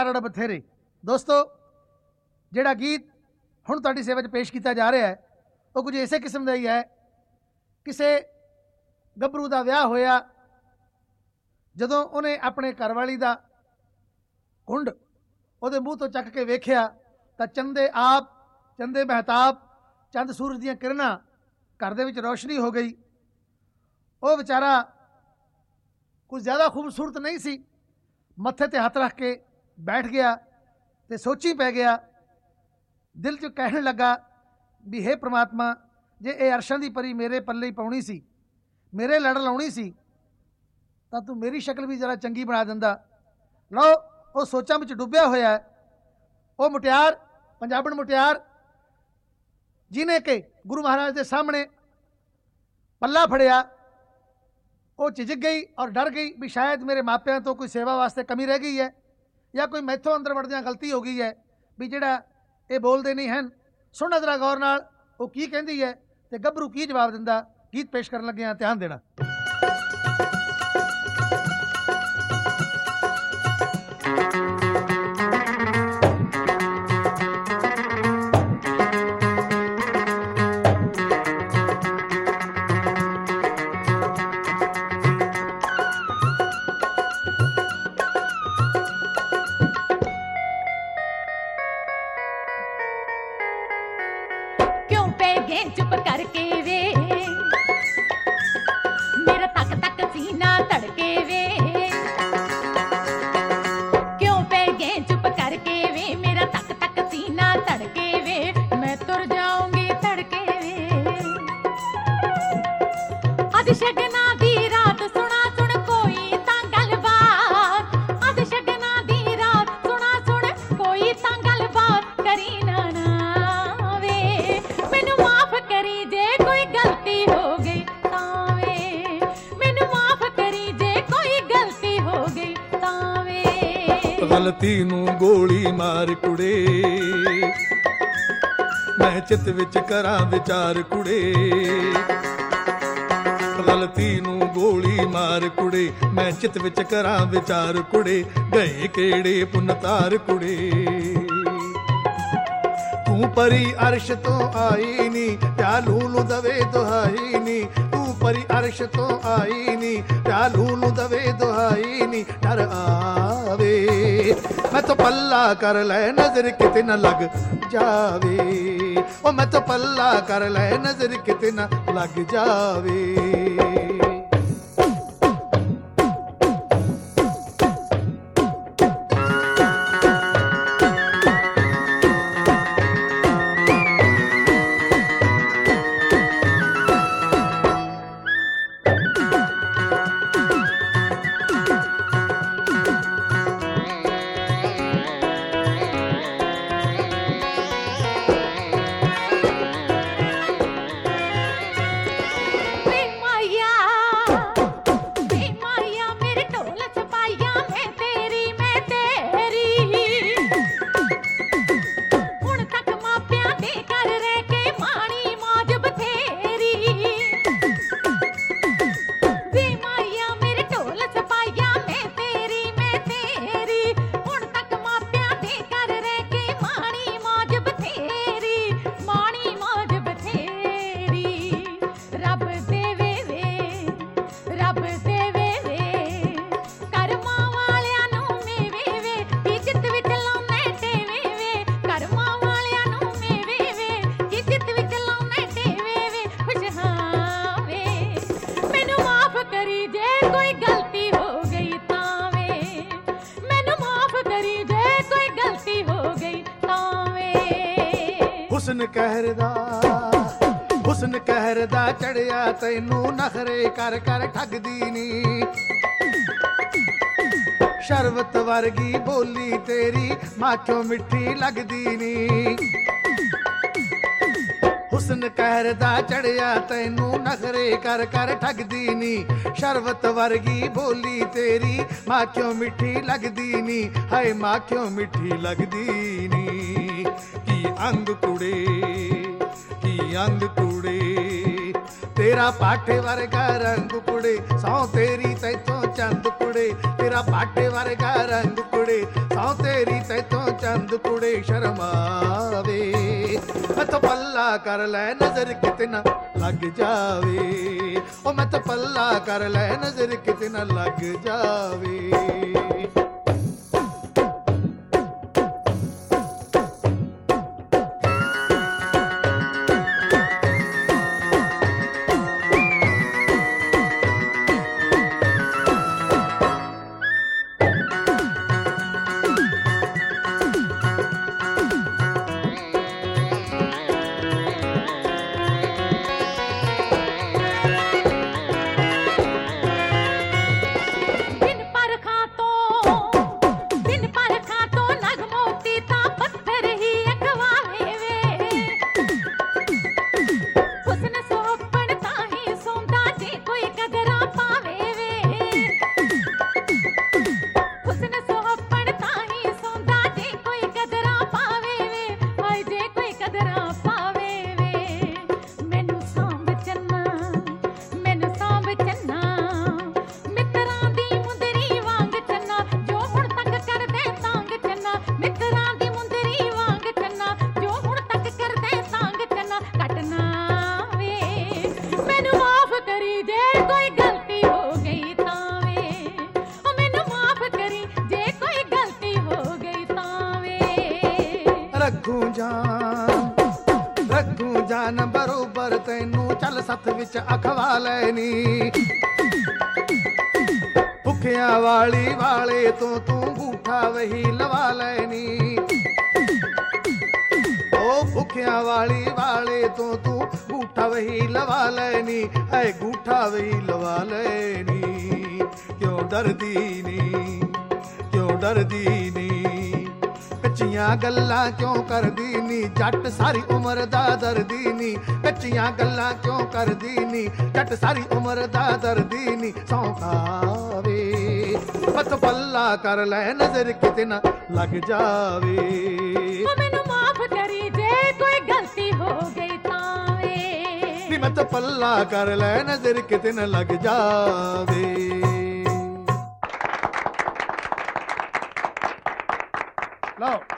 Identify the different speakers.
Speaker 1: बथेरे दोस्तों ਜਿਹੜਾ ਗੀਤ ਹੁਣ ਤੁਹਾਡੀ ਸੇਵਾ 'ਚ ਪੇਸ਼ ਕੀਤਾ ਜਾ ਰਿਹਾ ਹੈ ਉਹ ਕੁਝ ਇਸੇ ਕਿਸਮ ਦਾ ਹੀ ਹੈ। ਕਿਸੇ ਗੱਭਰੂ ਦਾ ਵਿਆਹ ਹੋਇਆ, ਜਦੋਂ ਉਹਨੇ ਆਪਣੇ ਘਰਵਾਲੀ ਦਾ ਕੁੰਡ ਉਹਦੇ ਮੂੰਹ ਤੋਂ ਚੱਕ ਕੇ ਵੇਖਿਆ ਤਾਂ ਚੰਦੇ ਮਹਿਤਾਬ ਚੰਦ ਸੂਰਜ ਦੀਆਂ ਕਿਰਨਾਂ ਘਰ ਦੇ ਵਿੱਚ ਰੌਸ਼ਨੀ ਹੋ ਗਈ। ਉਹ ਵਿਚਾਰਾ ਕੁਝ ਜ਼ਿਆਦਾ ਖੂਬਸੂਰਤ ਨਹੀਂ ਸੀ, ਮੱਥੇ ਤੇ ਹੱਥ ਰੱਖ ਕੇ ਬੈਠ ਗਿਆ ਤੇ ਸੋਚੀ ਪੈ ਗਿਆ। ਦਿਲ 'ਚ ਕਹਿਣ ਲੱਗਾ ਵੀ ਹੇ ਪ੍ਰਮਾਤਮਾ, ਜੇ ਇਹ ਅਰਸ਼ਾਂ ਦੀ ਪਰੀ ਮੇਰੇ ਪੱਲੇ ਹੀ ਪਾਉਣੀ ਸੀ, ਮੇਰੇ ਲੜ ਲਾਉਣੀ ਸੀ, ਤਾਂ ਤੂੰ ਮੇਰੀ ਸ਼ਕਲ ਵੀ ਜ਼ਰਾ ਚੰਗੀ ਬਣਾ ਦਿੰਦਾ। ਲਓ, ਉਹ ਸੋਚਾਂ ਵਿੱਚ ਡੁੱਬਿਆ ਹੋਇਆ ਹੈ। ਉਹ ਮੁਟਿਆਰ, ਪੰਜਾਬਣ ਮੁਟਿਆਰ ਜਿਹਨੇ ਕਿ ਗੁਰੂ ਮਹਾਰਾਜ ਦੇ ਸਾਹਮਣੇ ਪੱਲਾ ਫੜਿਆ, ਉਹ ਝਿਜਕ ਗਈ ਔਰ ਡਰ ਗਈ ਵੀ ਸ਼ਾਇਦ ਮੇਰੇ ਮਾਪਿਆਂ ਤੋਂ ਕੋਈ ਸੇਵਾ ਵਾਸਤੇ ਕਮੀ ਰਹਿ ਗਈ ਹੈ ਜਾਂ ਕੋਈ ਮੈਥੋਂ ਅੰਦਰ ਵੜਦਿਆਂ ਗਲਤੀ ਹੋ ਗਈ ਹੈ ਵੀ ਜਿਹੜਾ ਇਹ ਬੋਲਦੇ ਨਹੀਂ ਹਨ। ਸੁਣਨਾ ਜ਼ਰਾ ਗੌਰ ਨਾਲ ਉਹ ਕੀ ਕਹਿੰਦੀ ਹੈ ਤੇ ਗੱਭਰੂ ਕੀ ਜਵਾਬ ਦਿੰਦਾ। ਗੀਤ ਪੇਸ਼ ਕਰਨ ਲੱਗੇ ਹਾਂ, ਧਿਆਨ ਦੇਣਾ।
Speaker 2: चुप करके वे मेरा तक तक सीना धड़के वे, क्यों पे गए चुप करके वे मेरा तक तक सीना धड़के वे, मैं तुर जाऊंगी धड़के वे। अज शगना दी रात सुना सुन कोई तां गलबात, अज शगना दी रात सुना सुन कोई तां गलबात करी ना
Speaker 3: गलती नू गोली मार कुड़े, मैं चित विच करा विचार कुड़े। गलती नू गोली मार कुड़े, मैं चित विच करा विचार कुड़े। गए केड़े पुनतार कुड़े, तू परी अर्श तो आई नी प्यालू नू दवे दुहाई नी, तू परी अर्श तो आई नी प्यालू नू दवे दुहाई नी। डर आवे मैं तो पल्ला कर ले नजर किते न लग जावे, ओ मैं तो पल्ला कर ले नजर किते न लग जावे। ਹੁਸਨ ਕਹਿਰਦਾ ਚੜਿਆ ਤੈਨੂੰ ਨਖਰੇ ਕਰ ਕਰ ਠੱਗਦੀ ਨੀ, ਸ਼ਰਬਤ ਵਰਗੀ ਬੋਲੀ ਤੇਰੀ ਮਾਚੋ ਮਿੱਠੀ ਲੱਗਦੀ ਨੀ। ਹੁਸਨ ਕਹਿਰਦਾ ਚੜਿਆ ਤੈਨੂੰ ਨਖਰੇ ਕਰ ਕਰ ਠੱਗਦੀ ਨੀ, ਸ਼ਰਬਤ ਵਰਗੀ ਬੋਲੀ ਤੇਰੀ ਮਾਚੋ ਮਿੱਠੀ ਲੱਗਦੀ ਨੀ। ਹਾਏ ਮਾਚੋ ਮਿੱਠੀ ਲੱਗਦੀ ਨੀ। ਕੀ ਅੰਗ ਕੁੜੇ, ਕੀ ਅੰਗ ਕੁੜੇ ਤੇਰਾ ਪਾਠੇ ਵਰਗਾ ਰੰਗ ਕੁੜੇ ਸੌ ਤੇਰੀ ਤੈਥੋਂ ਚੰਦ ਕੁੜੇ ਤੇਰਾ ਪਾਠੇ ਵਰਗਾ ਰੰਗ ਕੁੜੇ ਸੌ ਤੇਰੀ ਤੈਥੋਂ ਚੰਦ ਕੁੜੇ ਸ਼ਰਮਾਵੇ ਮਤ ਪੱਲਾ ਕਰ ਲੈ ਨਜ਼ਰ ਕਿਤੇ ਨਾ ਲੱਗ ਜਾਵੇ ਉਹ ਮਤ ਪੱਲਾ ਕਰ ਲੈ ਨਜ਼ਰ ਕਿਤੇ ਨਾ ਲੱਗ ਜਾਵੇ ਰੱਖੂ ਜਾਨ ਬਰੋਬਰ ਤੈਨੂੰ ਚੱਲ ਸੱਥ ਵਿੱਚ ਅਖਵਾ ਲੈਨੀ ਭੁੱਖਿਆਂ ਵਾਲੀ ਵਾਲੇ ਤੋਂ ਤੂੰ ਗੂਠਾ ਵਹੀ ਲਵਾ ਲੈਨੀ ਉਹ ਭੁੱਖਿਆਂ ਵਾਲੀ ਵਾਲੇ ਤੋਂ ਤੂੰ ਗੂਠਾ ਵਹੀ ਲਵਾ ਲੈਨੀ ਐ ਗੂਠਾ ਵਹੀ ਲਵਾ ਲੈਨੀ ਕਿਉਂ ਡਰਦੀ ਨੀ ਕਿਉਂ ਡਰਦੀ ਨੀ ਕੱਚੀਆਂ ਗੱਲਾਂ ਕਿਉਂ ਕਰਦੀ ਨੀ ਜੱਟ ਸਾਰੀ ਉਮਰ ਦਾ ਦਰਦੀ ਨੀ ਕੱਚੀਆਂ ਗੱਲਾਂ ਕਿਉਂ ਕਰਦੀ ਨੀ ਜੱਟ ਸਾਰੀ ਉਮਰ ਦਾ ਦਰਦੀ ਨੀ ਸੌਂ ਖਾਵੇ ਮਤ ਪੱਲਾ ਕਰ ਲੈ ਨਜ਼ਰ ਕਿਤੇ ਨਾ ਲੱਗ ਜਾਵੇ
Speaker 2: ਮੈਨੂੰ ਮਾਫ ਕਰੀ ਜੇ ਕੋਈ ਗਲਤੀ ਹੋ ਗਈ ਤਾਂ ਵੇ
Speaker 3: ਮਤ ਪੱਲਾ ਕਰ ਲੈ ਨਜ਼ਰ ਕਿਤੇ ਨਾ ਲੱਗ ਜਾਵੇ
Speaker 1: ਲਓ